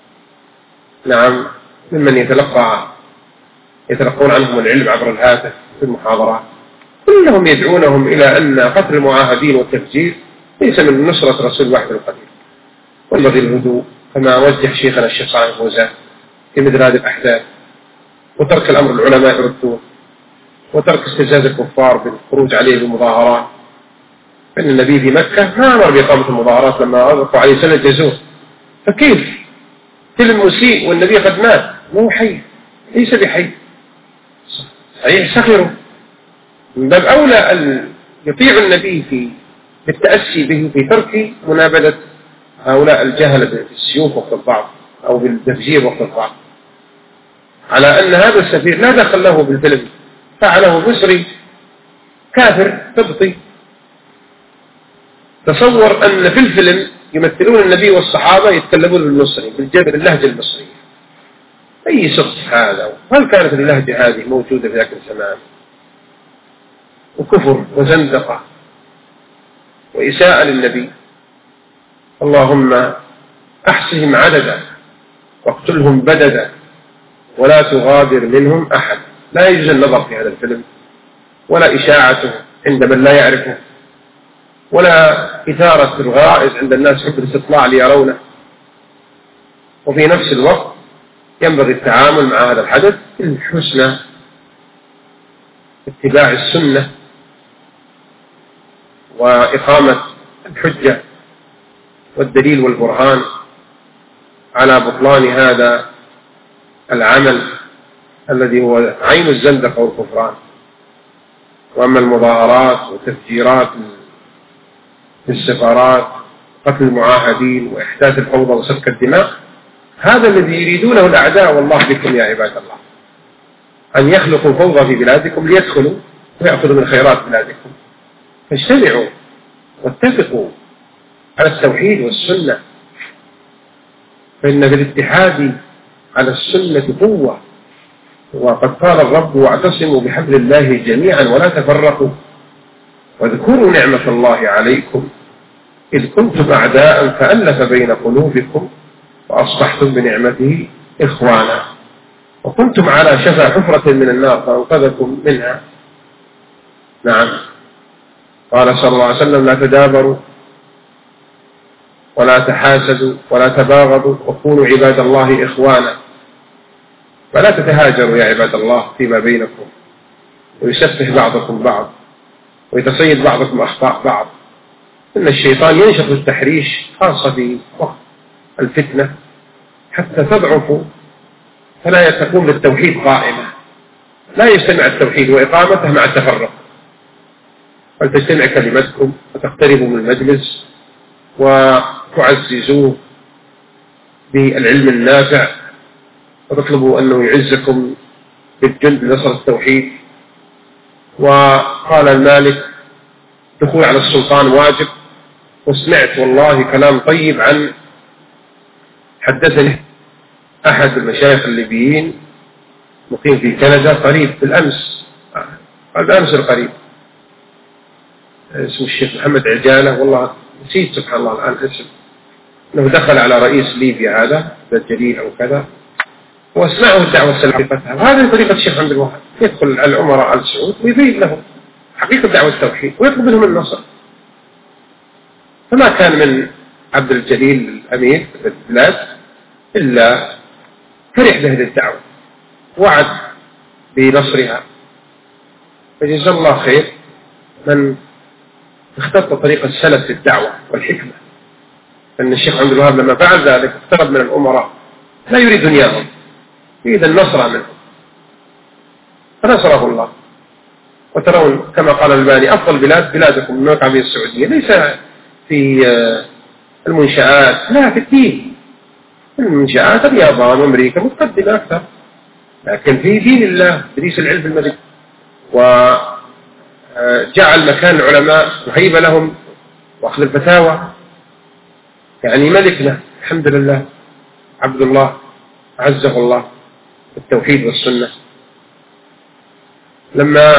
ممن يتلقون عنهم العلم عبر الهاتف في المحاضرات كلهم يدعونهم إلى أن قتل المعاهدين والتفجير ليس من نصرة رسول الواحد القدير والبغي الهدوء كما وجه شيخنا الشيخ صالح فوزان في مثل هذه الأحداث وترك الأمر العلماء يردون وترك استفزاز الكفار بالخروج عليه بالمظاهرات. فإن النبي في مكة ما أمر بإقامة المظاهرات لما أغلقوا عليه سنة جزور. فكيف فيلم مسيء والنبي قد مات مو حي ليس بحي صحيح سخروا من باب أولى أن يطيع النبي في التأسي به في ترك منابذة هؤلاء الجهل بالسيوف وقت الضعف أو بالتفجير وقت الضعف على أن هذا السفير لا دخل له بالفيلم فعله مصري كافر تبطي. تصور أن في الفيلم يمثلون النبي والصحابة يتكلمون بالمصري باللهجة المصرية. أي سقف هذا؟ هل كانت اللهجة هذه موجودة في ذاك الزمان؟ وكفر وزندقة وإساءة للنبي. اللهم أحصهم عددا واقتلهم بددا ولا تغادر منهم أحد. لا يجوز النظر في هذا الفيلم ولا إشاعته عند من لا يعرفه ولا إثارة الغرائز عند الناس حب الاستطلاع ليرونه. وفي نفس الوقت ينبغي التعامل مع هذا الحدث بالحسنى اتباع السنة وإقامة الحجة والدليل والبرهان على بطلان هذا العمل الذي هو عين الزندقة والكفران. وأما المظاهرات وتفجيرات في السفارات قتل المعاهدين وإحداث الفوضى وسفك الدماء هذا الذي يريدونه الأعداء والله بكم يا عباد الله، أن يخلقوا فوضى في بلادكم ليدخلوا ويأخذوا من خيرات بلادكم. فاجتمعوا واتفقوا على التوحيد والسنة، فإن في الاتحاد على السنة قوة. وقد قال الرب: واعتصموا بحبل الله جميعا ولا تفرقوا واذكروا نعمة الله عليكم إذ كنتم أعداء فألف بين قلوبكم وأصبحتم بنعمته إخوانا وكنتم على شفا حفرة من النار فأنقذكم منها. نعم. قال صلى الله عليه وسلم: لا تدابروا ولا تحاسدوا ولا تباغضوا وكونوا عباد الله إخوانا. فلا تتهاجروا يا عباد الله فيما بينكم ويسفه بعضكم بعض ويتصيد بعضكم أخطاء بعض، إن الشيطان ينشط التحريش خاصة في وقت الفتنة حتى تضعفوا فلا تقوم بالتوحيد قائمة. لا يجتمع التوحيد وإقامته مع التفرق، بل تجتمع كلمتكم وتقتربوا من المجلس وتعززوه بالعلم النافع وتطلبوا أنه يعزكم بالجند لنصر التوحيد. وقال المالك: دخول على السلطان واجب. وسمعت والله كلام طيب عن حدثني أحد المشايخ الليبيين مقيم في كندا قريب بالأمس القريب، اسمه الشيخ محمد عجالة، والله نسيت سبحان الله الآن اسم، أنه دخل على رئيس ليبيا هذا الجليل أو كذا واسمعه الدعوة السلفية. وهذه طريقة الشيخ عبد الوهاب، يدخل على الأمراء آل سعود ويبين لهم حقيقة دعوة التوحيد ويطلب منهم النصر. فما كان من عبد الجليل الأمير في البلاد إلا فرح بهذه الدعوة وعد بنصرها. فجزا الله خير من اخترت طريق السلف في الدعوة والحكمة، أن الشيخ عبد الوهاب لما فعل ذلك اقترب من الأمراء لا يريد دنياهم، يريد النصر منهم فنصره الله. وترون كما قال الباني: أفضل بلاد بلادكم المملكة العربية السعودية، ليس في المنشآت، لا في الدين. المنشآت اليابان وأمريكا متقدمة أكثر، لكن في دين الله بريس العلم الملك، وجعل مكان العلماء وهيبة لهم وأخذ الفتاوى. يعني ملكنا الحمد لله عبد الله عزه الله بالتوحيد والسنة، لما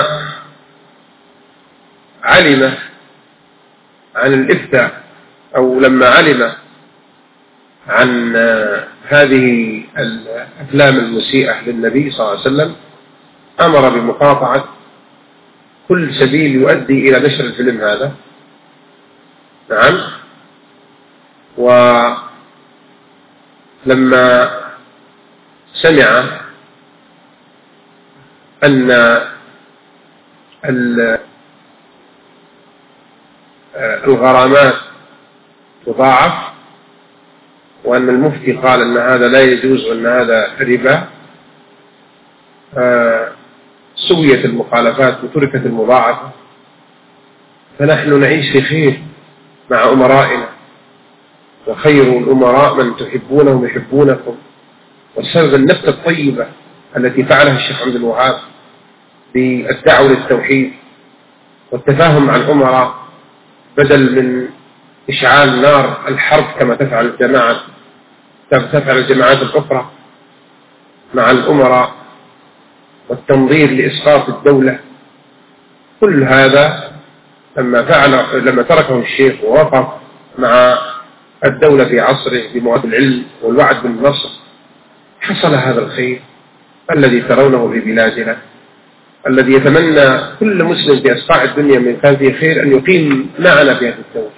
علم عن الإفتاء أو لما علم عن هذه الأفلام المسيئة للنبي صلى الله عليه وسلم أمر بمقاطعة كل سبيل يؤدي إلى نشر الفيلم هذا. نعم. ولما سمع أن الغرامات تضاعف وأن المفتي قال أن هذا لا يجوز وأن هذا ربا، سويت المخالفات وتركت المضاعفة. فنحن نعيش في خير مع أمرائنا، وخير الأمراء من تحبونهم يحبونكم. والسبب النفس الطيبة التي فعلها الشيخ عبد الوهاب بالدعوة للتوحيد والتفاهم مع الأمراء بدل من إشعال نار الحرب كما تفعل الجماعات الأخرى مع الأمراء والتنظير لإسقاط الدولة. كل هذا لما تركه الشيخ ووقف مع الدولة في عصره بمواد العلم والوعد بالنصر حصل هذا الخير الذي ترونه في بلادنا، الذي يتمنى كل مسلم في أصقاع الدنيا من كان فيه خير أن يقيم معنا في هذه الدولة.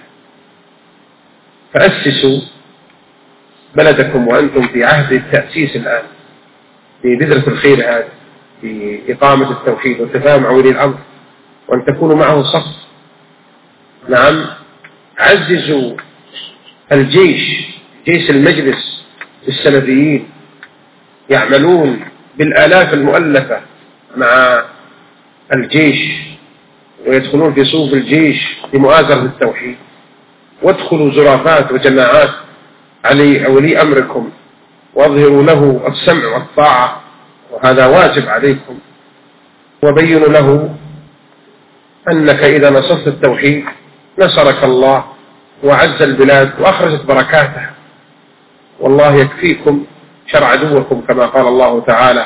فأسسوا بلدكم وأنتم في عهد التأسيس الآن في بذرة الخير هذا، في إقامة التوحيد والتفاهم مع ولي الأمر، وأن تكونوا معه صف. نعم. عززوا الجيش، جيش المجلس السلفيين يعملون بالآلاف المؤلفة مع الجيش ويدخلون في صفوف الجيش لمؤازرة التوحيد. وادخلوا زرافات وجماعات علي ولي أمركم واظهروا له السمع والطاعة، وهذا واجب عليكم، وبينوا له أنك إذا نصرت التوحيد نصرك الله وعز البلاد وأخرجت بركاتها، والله يكفيكم شر عدوكم كما قال الله تعالى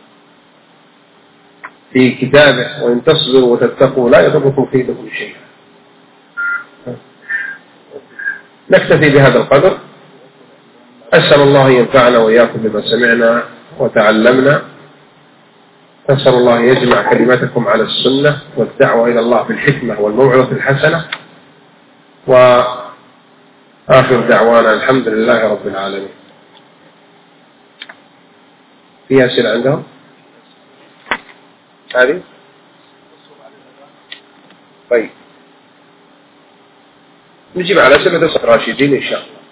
في كتابه: وإن تصبروا وتتقوا لا يضركم كيدهم شيئا. نكتفي بهذا القدر. أسأل الله أن ينفعنا وإياكم بما سمعنا وتعلمنا. أسأل الله يجمع كلمتكم على السنة والدعوة إلى الله بالحكمة والموعظة الحسنة. وآخر دعوانا الحمد لله رب العالمين. في أسئلة عندهم؟ هذه؟ طيب نجيب على أسئلة الراشدين إن شاء الله.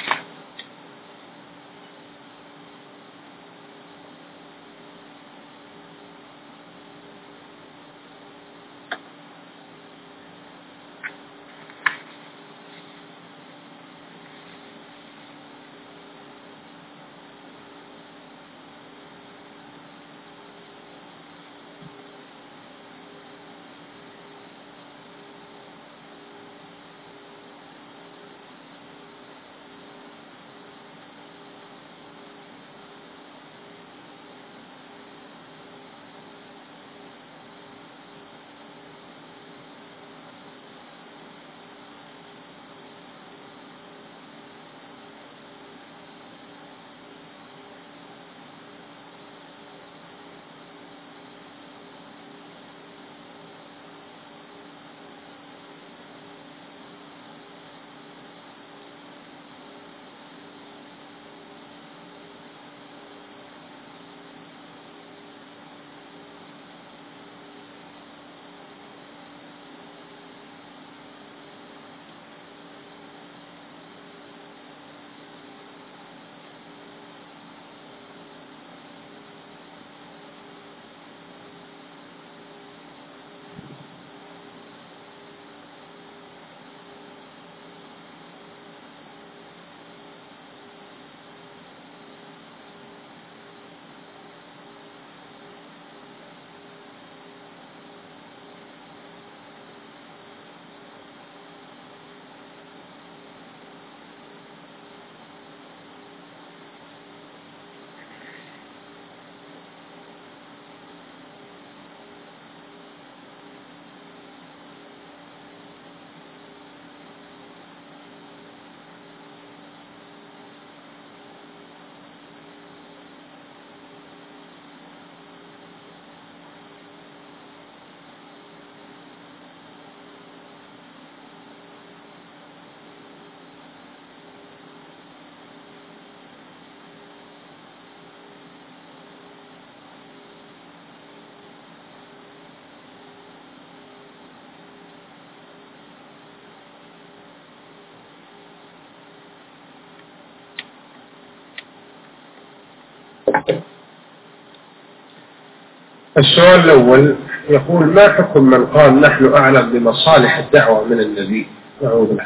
السؤال الأول يقول: ما حكم من قال نحن أعلم بمصالح الدعوة من النبي؟ نعوذ بالله.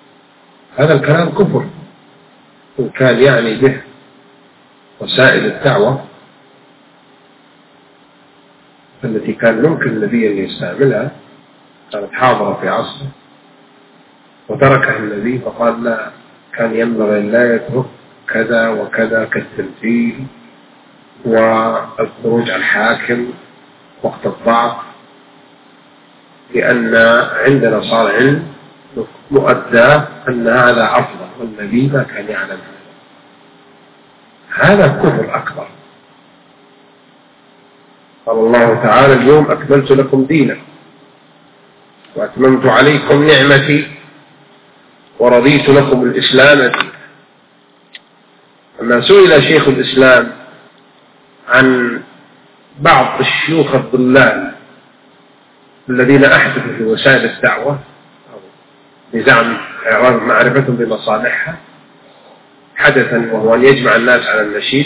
هذا الكلام كفر، إن كان يعني به وسائل الدعوة التي كان ممكن النبي أن يستعملها، كانت حاضرة في عصره وتركها النبي فقال لا، كان ينبغي أن لا يترك كذا وكذا كالتمثيل والخروج على الحاكم وقت الضعف، لأن عندنا صار علم مؤدى أن هذا أفضل، والنبي ما كان يعلم هذا كفر أكبر. قال الله تعالى: اليوم أكملت لكم دينكم وأتممت عليكم نعمتي ورضيت لكم الإسلام دينا. لما سئل شيخ الإسلام عن بعض الشيوخ الضلال الذين أحدثوا في وسائل الدعوة بزعم معرفتهم بمصالحها حدثا، وهو أن يجمع الناس على النشيد،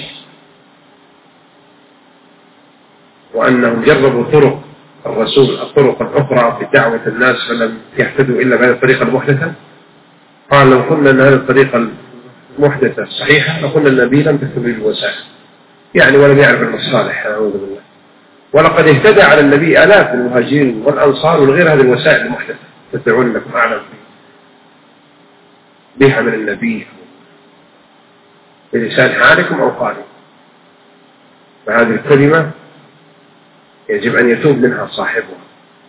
وأنهم جربوا طرق الرسول الطرق الأخرى في دعوة الناس فلم يهتدوا إلا بهذه الطريقة المحدثة. قال: لو قلنا أن هذه الطريقة محدثة صحيحة نقول النبي لم تكن به الوسائل، يعني ولم يعرف المصالح، أعوذ بالله. ولقد اهتدى على النبي آلاف من المهاجرين والأنصار وغير هذه الوسائل المحدثة تدعون لكم أعلم بها من النبي بلسان حالكم أو قالكم. فهذه الكلمة يجب أن يتوب منها صاحبها.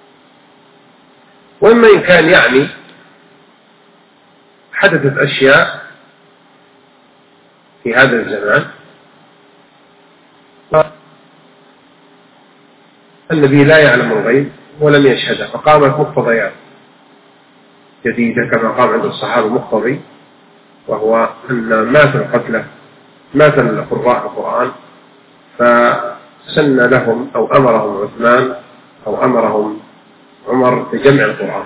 وإما إن كان يعني حدثت أشياء في هذا الزمان النبي لا يعلم الغيب ولم يشهدها، فقامت مقتضيات جديدة كما قام عند الصحابة مقتضي، وهو أن مات القتلى، مات القراء القرآن، فسن لهم أو أمرهم عثمان أو أمرهم عمر بجمع القرآن،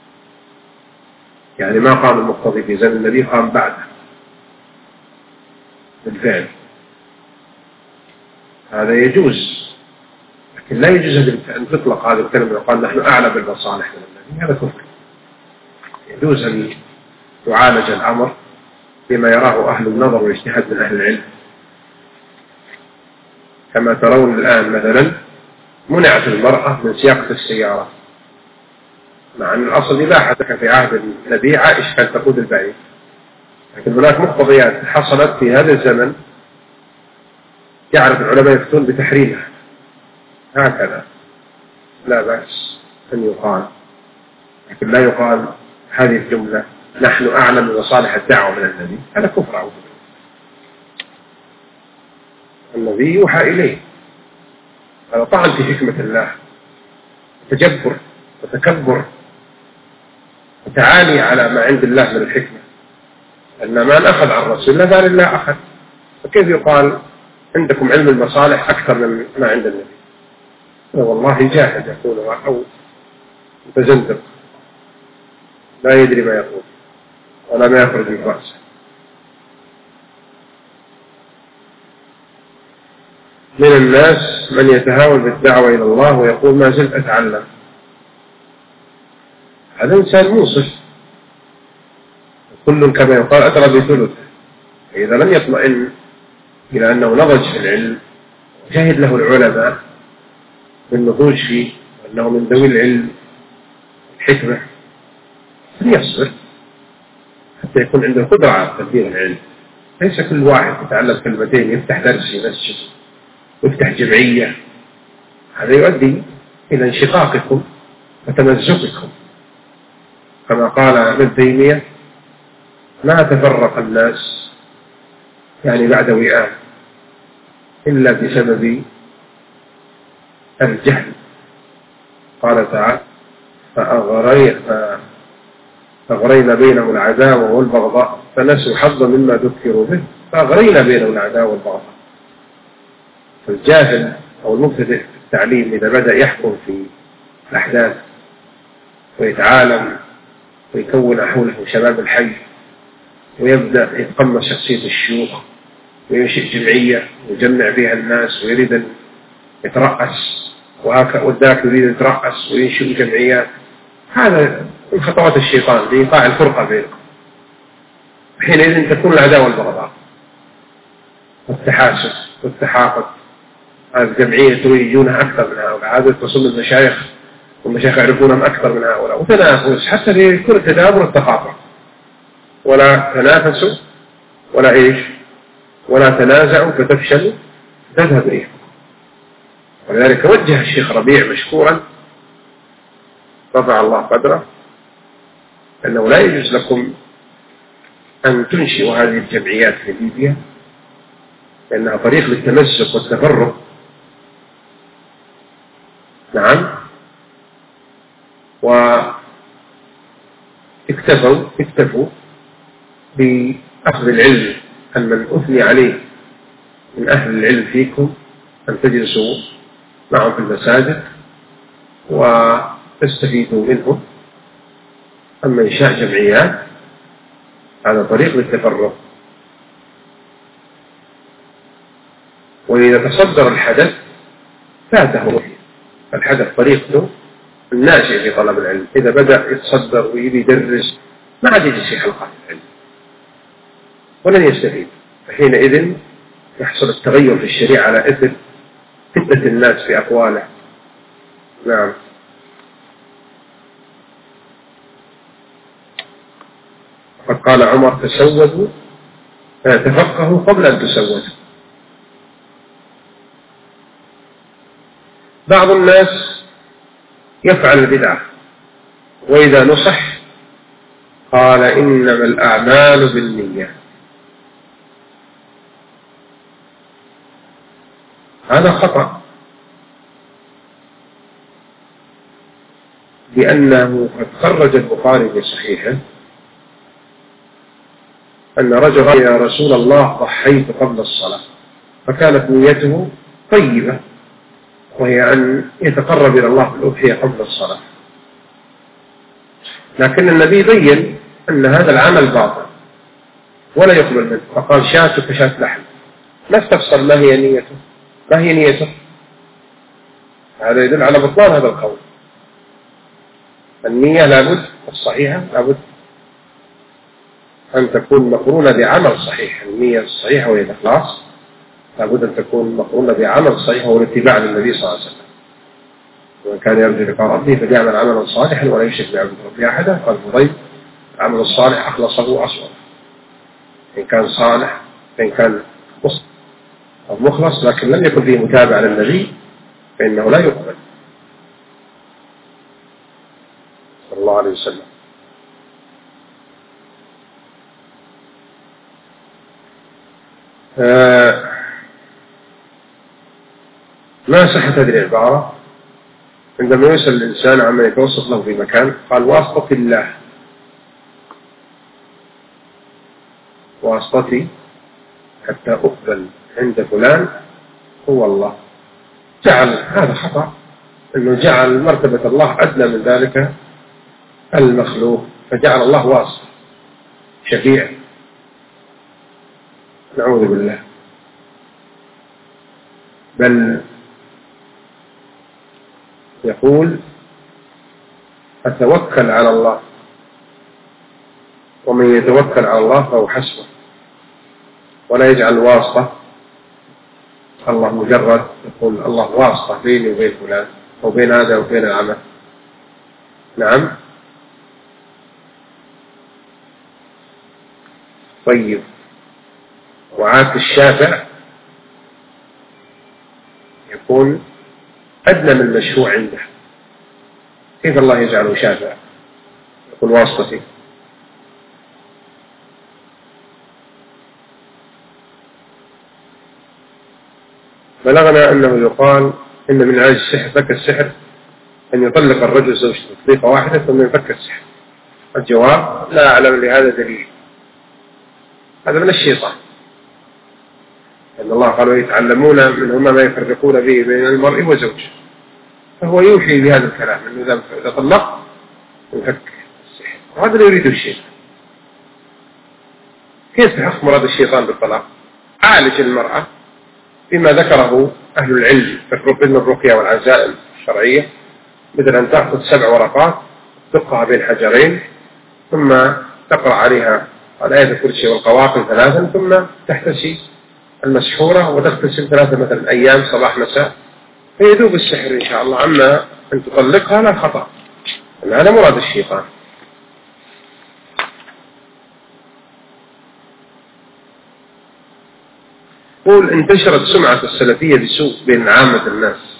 يعني ما قام المقتضي في زمن النبي، قام بعده بالفعل. هذا يجوز، لكن لا يجوز أن تطلق هذه الكلمة وقال نحن أعلم بالمصالح من النبي، هذا كفر. يجوز أن يعالج الأمر بما يراه أهل النظر والاجتهاد من أهل العلم، كما ترون الآن مثلا منعت المرأة من سياقة السيارة، مع أن الأصل إباحة في عهد النبي عائشة كانت تقود البعير، لكن هناك مقتضيات حصلت في هذا الزمن يعرف العلماء يفتون بتحريمها، هكذا لا بأس أن يقال، لكن لا يقال هذه الجملة نحن أعلم بمصالح الدعوة من النبي، هذا كفر أو النبي يوحى إليه، هذا طعن في حكمة الله، تجبر وتكبر وتعالي على ما عند الله من الحكمة، أن ما أخذ عن رسول الله قال الله أخذ، فكيف يقال عندكم علم المصالح أكثر من ما عند النبي؟ والله جاهد يقولها أو متزندق لا يدري ما يقول ولا ما يخرج من رأسه. من الناس من يتهاون بالدعوة إلى الله ويقول ما زلت أتعلم، هذا إنسان منصف، كل كما يقال أدرى بثلث، إذا لم يطمئن إلى أنه نضج في العلم جاهد له العلماء بالنضوج فيه وأنه من ذوي العلم الحكمة فليصبر حتى يكون عنده قدرة على تدبير العلم. ليس كل واحد يتعلم كلمتين يفتح درس في مسجد ويفتح جمعية، هذا يؤدي إلى انشقاقكم وتمزقكم، كما قال ابن تيمية ما تفرق الناس يعني بعد وئام إلا بسبب الجهل. قال تعالى فأغرينا بينهم العداوة والبغضاء فنسوا حظا مما ذكروا به فأغرينا بينهم العداوة والبغضاء. فالجاهل أو المبتدئ في التعليم إذا بدأ يحكم في الأحداث ويتعالم ويكون حوله شباب الحي ويبدأ يتقمص شخصية الشيوخ وينشئ جمعية ويجمع بها الناس ويريد أن يترأس وذاك يريد أن يترأس وينشئ جمعيات، هذا من خطوات الشيطان لإيقاع الفرقة بينكم. حينئذ تكون العداوة والبغضاء والتحاسد والتحاقد. هذه الجمعية يجونها أكثر من هؤلاء، هذا تصل المشايخ والمشايخ يعرفونهم أكثر من هؤلاء، وتنافس حتى في كل التدابر والتقاطع، ولا تنافسوا ولا إيش ولا تنازعوا فتفشلوا تذهب ريحكم. ولذلك وجه الشيخ ربيع مشكورا رفع الله قدره أنه لا يجوز لكم أن تنشئوا هذه الجمعيات في ليبيا لأنها طريق للتمزق والتفرق. نعم، واكتفوا بأخذ العلم أن من أثني عليه من أهل العلم فيكم أن تجلسوا معهم في المساجد وتستفيدوا منهم. أما إنشاء جمعيات هذا طريق للتفرق، وإذا تصدر الحدث فاته الحدث طريقته الناشئ في طلب العلم. إذا بدأ يتصدر ويدرس ما عاد يجي حلقات العلم، ولن يستفيد. فحينئذ يحصل التغير في الشريعة على إثر فتنة الناس في أقواله. نعم. وقد قال عمر: تفقهوا قبل أن تسودوا. بعض الناس يفعل البدعة وإذا نصح قال: إنما الأعمال بالنية. هذا خطأ، لأنه قد خرج البخاري في صحيحه أن رجل قال: يا رسول الله ضحيت قبل الصلاة، فكانت نيته طيبة، وهي أن يتقرب إلى الله بالأضحية قبل الصلاة، لكن النبي بين أن هذا العمل باطل ولا يقبل منه، فقال: شاة كشاة لحم. لا استفسر ما هي نيته، ما هي نيته. هذا يدل على بطلان هذا القول. النية لابد الصحيحة لابد أن تكون مقرونة بعمل صحيح. النية الصحيحة وهي الإخلاص لابد أن تكون مقرونة بعمل صحيح وهو الاتباع للنبي صلى الله عليه وسلم. ومن كان يرجو لقاء ربه فليعمل عملا صالحا ولا يشرك بعبادة ربه أحدا. قال فضيل: العمل الصالح أخلصه أصوب. إن كان صالح، إن كان مخلص لكن لم يكن فيه متابعة للنبي فإنه لا يقبل صلى الله عليه وسلم. ما صحت هذه العبارة عندما يسأل الإنسان عما يتوسط له في مكان؟ قال: واسطة الله، واسطتي حتى أقبل عند فلان هو الله. جعل هذا خطأ، أنه جعل مرتبة الله أدنى من ذلك المخلوق، فجعل الله واسطة شفيع، نعوذ بالله. بل يقول: أتوكل على الله، ومن يتوكل على الله فهو حسبه. ولا يجعل واسطة الله مجرد، يقول الله واسطة بيني وبين فلان أو بين هذا وبين العمل. نعم. طيب، وعاد الشافع يكون أدنى من المشروع عنده، كيف الله يجعله شافع يقول واسطتي؟ بلغنا أنه يقال إن من علاج السحر فك السحر أن يطلق الرجل زوجته تطليقة واحدة ثم يفك السحر. الجواب: لا أعلم لهذا دليل، هذا من الشيطان، أن الله قال: ويتعلمون منهما ما يفرقون به بين المرء وزوجه. فهو يوحي بهذا الكلام أنه إذا طلق يفك السحر، وهذا لا يريده الشيطان. كيف تحقق مراد الشيطان بالطلاق؟ عالج المرأة بما ذكره أهل العلم من الرقية والعزائم الشرعية، مثل أن تأخذ 7 ورقات تدقها بين حجرين ثم تقرأ عليها الآية الكرسي والقواقل 3 ثم تحتسي المسحورة وتغتسل 3 مثلا أيام صباح مساء فيذوب السحر إن شاء الله. أما أن تطلقها لا خطأ، أن هذا مراد الشيطان. يقول: انتشرت سمعة السلفية بسوء بين عامة الناس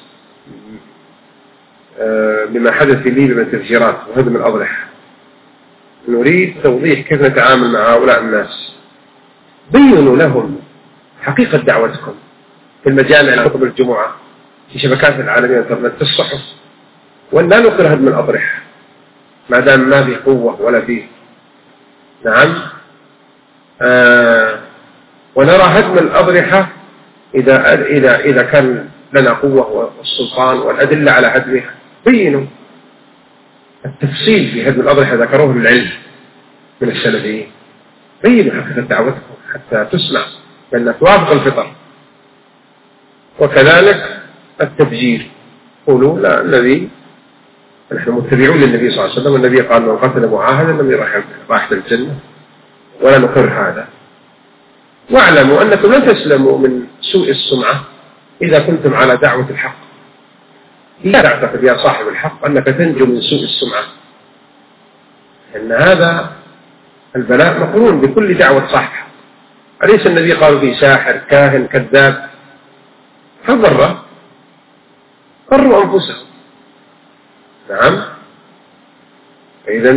بما حدث في ليبيا من التفجيرات وهدم الأضرحة. نريد توضيح كيف نتعامل مع هؤلاء الناس. بينوا لهم حقيقة دعوتكم في المجامع، خطب الجمعة، في شبكات العالمية الانترنت، في الصحف، وأن لا نقر هدم الأضرحة ما دام ما فيه قوة ولا فيه. نعم. ونرى هدم الأضرحة إذا كان لنا قوة والسلطان والأدلة على هدمها. بينوا التفصيل في هدم الأضرحة ذكروه العلم من السلفيين. بينوا حقيقة دعوتكم حتى تسمع بأنها توافق الفطر. وكذلك التفجير، قولوا: لا، النبي، نحن متبعون للنبي صلى الله عليه وسلم، والنبي قال: من قتل معاهدا لم يرح الجنة، ولا نقر هذا. واعلموا أنكم لن تسلموا من سوء السمعة إذا كنتم على دعوة الحق. لا تعتقد يا صاحب الحق أنك تنجو من سوء السمعة، إن هذا البلاء مقرون بكل دعوة صاحب حق. أليس النبي قالوا فيه ساحر كاهن كذاب؟ فضره، ضروا أنفسهم. نعم، إذا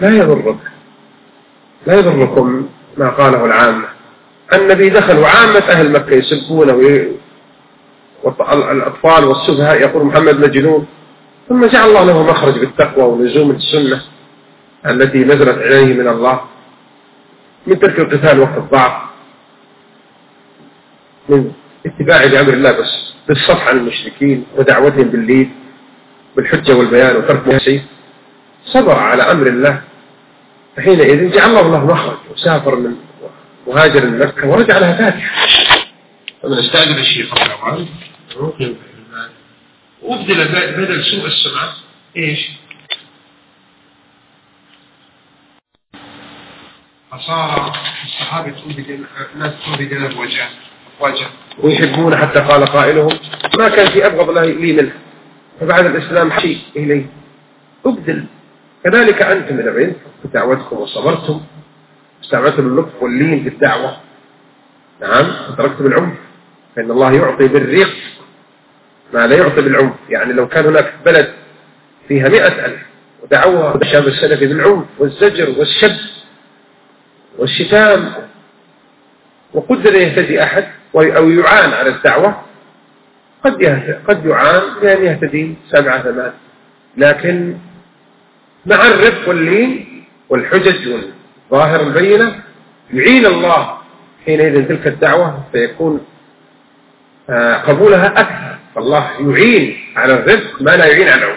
لا يضركم ما قاله العامة. النبي دخل وعامة أهل مكة يسبونه، والأطفال والسفهاء يقول محمد مجنون، ثم جعل الله له مخرج بالتقوى ولزوم السنة التي نزلت عليه من الله، من ترك القتال وقت الضعف، من اتباع لأمر الله بس بالصفح عن المشركين ودعوتهم بالليل بالحجة والبيان وترك السيف. صبر على أمر الله، فحينئذ جعل الله له مخرج، وسافر من مهاجر من مكة ورجع لها فاتحة. فمن استأجر الشيخ طبعا وابدل بدل سوء السمعة ايش؟ فصار الصحابة الناس تؤذي أفواجا ويحبون، حتى قال قائلهم ما كان في أبغض لي منه، فبعد الإسلام شيء إليه. ابدل. كذلك أنتم إذا بعدتم في دعوتكم وصبرتم واستعملتم اللطف واللين في الدعوة، نعم، وتركتم العنف، فإن الله يعطي بالريق ما لا يعطي بالعنف. يعني لو كان هناك بلد فيها 100,000 ودعوها الشاب السلفي بالعنف والزجر والشد والشتام، وقدر يهتدي أحد أو يعان على الدعوة، قد يعان بأن يهتدي 7 8، لكن مع الرفق واللين والحجج والظاهر البينة يعين الله حينئذ تلك الدعوة، فيكون قبولها أكثر. فالله يعين على الرفق ما لا يعين على العنف.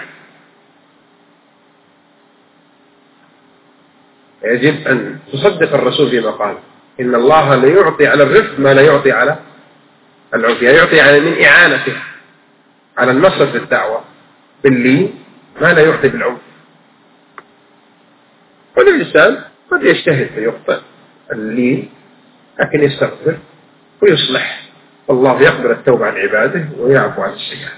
يجب أن تصدق الرسول فيما قال إن الله لا يعطي على الرفق ما لا يعطي على العنف، يعني يعطي على من إعانته على النصر في الدعوة باللين ما لا يعطي بالعنف. والإنسان قد يجتهد فيخطئ اللين، لكن يستغفر ويصلح، والله يقبل التوبة عن عباده ويعفو عن السيئات.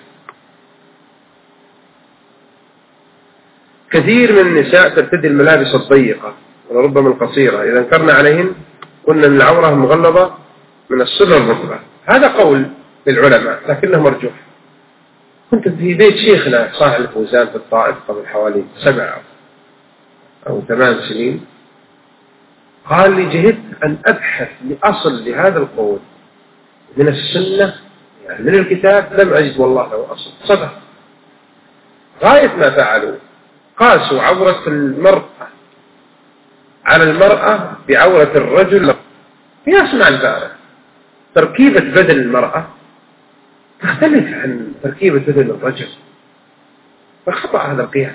كثير من النساء ترتدي الملابس الضيقة وربما القصيرة، إذا انكرنا عليهن قلنا أن العورة مغلظة من السر الركبة. هذا قول للعلماء لكنه مرجوح. كنت في بيت شيخنا صالح الفوزان في الطائف قبل حوالي 7 أو 8 سنين، قال لي جهدت أن أبحث لأصل لهذا القول من السنة، يعني من الكتاب، لم أجد والله له أصل. صدق. غاية ما فعلوا قاسوا عورة المرأة على المرأة بعورة الرجل قياس مع البارة. تركيبة بدن المرأة تختلف عن تركيبة بدن الرجل، فخطأ هذا القياس.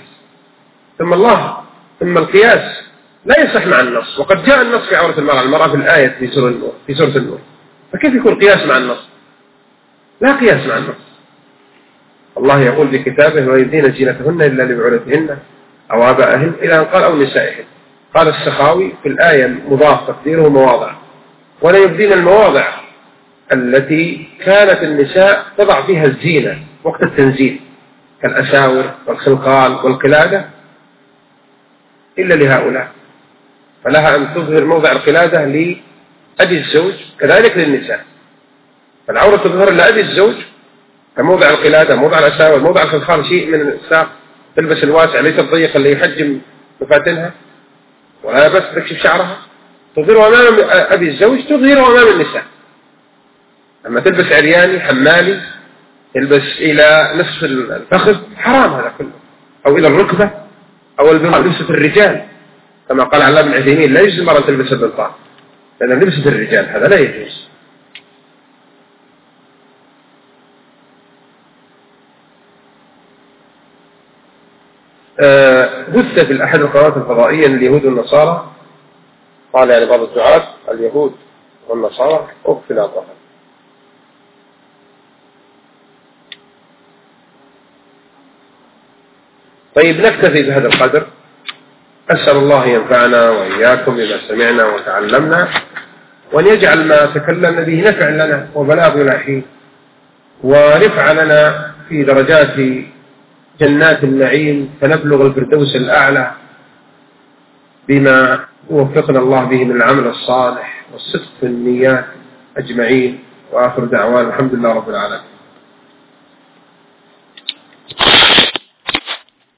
ثم القياس لا يصح مع النص، وقد جاء النص في عورة المرأة في الآية في سورة النور، فكيف يكون قياس مع النص؟ لا قياس مع النص. الله يقول في كتابه ويبدين زينتهن إلا لبعولتهن أو آبائهن إلى أن قال أو نسائهن. قال السخاوي في الآية مضاف تقديره مواضع، ولا يبدين المواضع التي كانت النساء تضع فيها الزينة وقت التنزيل كالأساور والخلقال والقلادة إلا لهؤلاء، فلها أن تظهر موضع القلادة لأبي الزوج، كذلك للنساء. فالعورة تظهر لأبي الزوج كموضع القلادة، موضع الأساور، موضع الخلقال، شيء من الساق، تلبس الواسع ليس الضيق اللي يحجم مفاتنها، ولا بس تكشف شعرها، تظهر أمام أبي الزوج، تظهر أمام النساء. أما تلبس عرياني حمالي تلبس إلى نصف الفخذ، حرام هذا كله، أو إلى الركبة، أو لبسة الرجال كما قال علام بن عثيمين لا يجوز المرأة تلبس البلطان لأن لبسة الرجال هذا لا يجوز. بث في أحد القنوات الفضائية اليهود والنصارى، قال يعني بعض الدعاة اليهود والنصارى اختلاطها. طيب نكتفي بهذا القدر. أسأل الله ينفعنا وإياكم بما سمعنا وتعلمنا، وأن يجعل ما تكلمنا به نفع لنا وبلاغ إلى حين، ورفع لنا في درجات جنات النعيم فنبلغ الفردوس الأعلى بما وفقنا الله به من العمل الصالح والصدق في النيات أجمعين. وآخر دعوان الحمد لله رب العالمين.